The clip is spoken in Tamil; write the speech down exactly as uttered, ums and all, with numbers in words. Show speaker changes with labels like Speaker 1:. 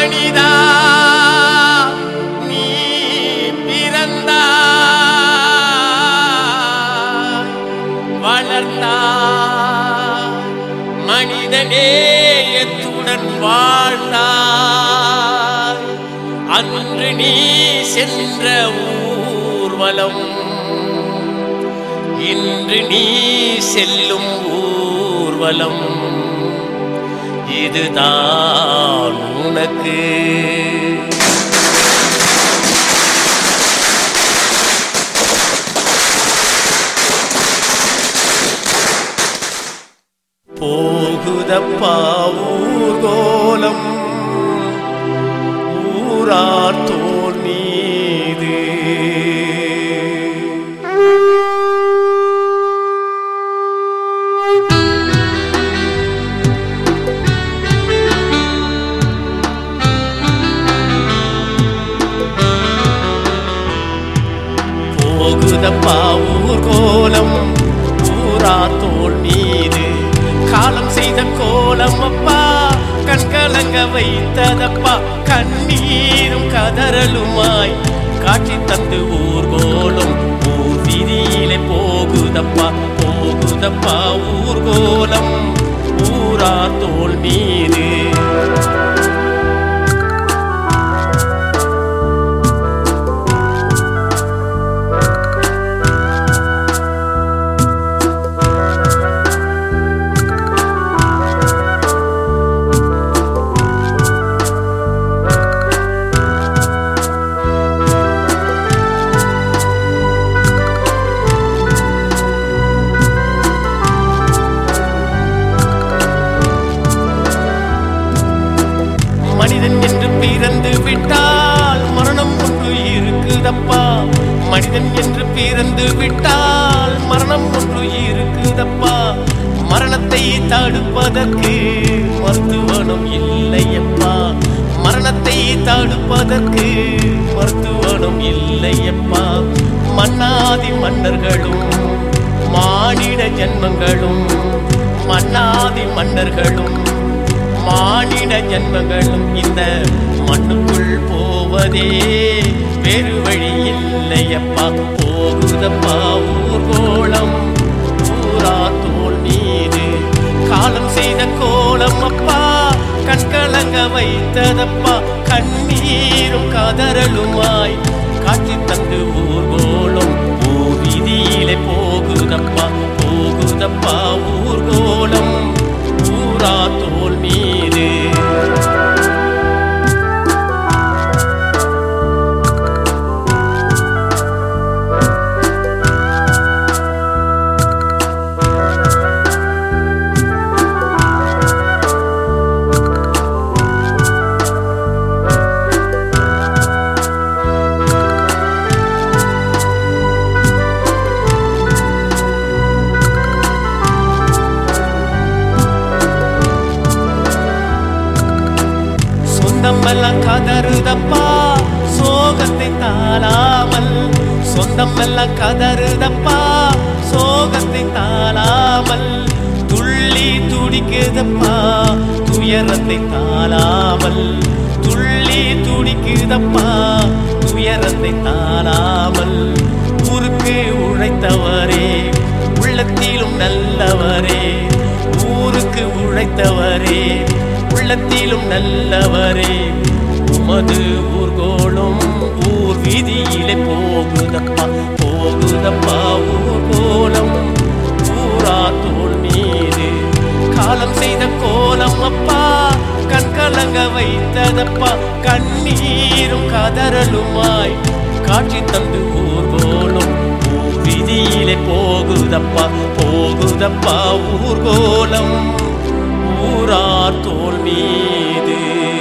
Speaker 1: மனிதா நீ பிறந்தாய் வளர்ந்தாய் மனிதநேயத்துடன் வாழ்ந்தாய் அன்று நீ சென்ற ஊர்வலம் இன்று நீ செல்லும் ஊர்வலம் இதுதான் உனக்கு போகுதப்பா ஊர்கோலம் ஊரார் தோல் மீது போகுதப்பா ஊர்கோலம் ஊரார் தோல் மீது காலம் செய்த கோலம் அப்பா கண்கலங்க வைத்ததப்பா கண்ணீரும் கதறலுமாய் காட்சி தந்து ஊர்கோலம் ஊர் வீதியிலே போகுதப்பா போகுதப்பா ஊர்கோலம் ஊரார் தோல் மீது மனிதன் என்று பிறந்து விட்டால் மரணம் ஒன்று இருக்குதப்பா மனிதன் என்று பிறந்து விட்டால் மரணம் ஒன்று இருக்குதப்பா மரணத்தை தடுப்பதற்கு மருத்துவனும் இல்லையப்பா மரணத்தை தடுப்பதற்கு மருத்துவனும் இல்லையப்பா மன்னாதி மன்னர்களும் மானிட ஜன்மங்களும் மன்னாதி மன்னர்களும் மானிட ஜன்மங்களும் இந்த மண்ணுக்குள் போவதே வேறு வழி இல்லையப்பா போகுதப்பா ஊர்கோலம் ஊரார் தோல் மீது காலம் செய்த கோலம் அப்பா கண்கலங்க வைத்ததப்பா கண்ணீரும் கதறலுமாய் காட்சி தந்து ஊர்கோலம் ஊர் வீதியிலே போகுதப்பா போகுதப்பா ஊர்கோலம் ஊரார் தோல் மீது சொந்தமெல்லாம் கதறுதப்பா சோகத்தை தாளாமல் சொந்தமெல்லாம் கதறுதப்பா சோகத்தை தாளாமல் துள்ளி துடிக்குதப்பா துயரத்தை தாளாமல் துள்ளி துடிக்குதப்பா துயரத்தை தாளாமல் ஊருக்கு உழைத்தவரே உள்ளத்திலும் நல்லவரே ஊருக்கு உழைத்தவரே உள்ளத்திலும் நல்லவரே உமது ஊர்கோலம் ஊர் வீதியிலே போகுதப்பா போகுதப்பா ஊர்கோலம் ஊரார் தோல் மீது காலம் செய்த கோலம் அப்பா கண்கலங்க வைத்ததப்பா கண்ணீரும் கதறலுமாய் காட்சி தந்து ஊர்கோலம் ஊர் வீதியிலே போகுதப்பா போகுதப்பா ஊர்கோலம் ஊரார் தோல் மீது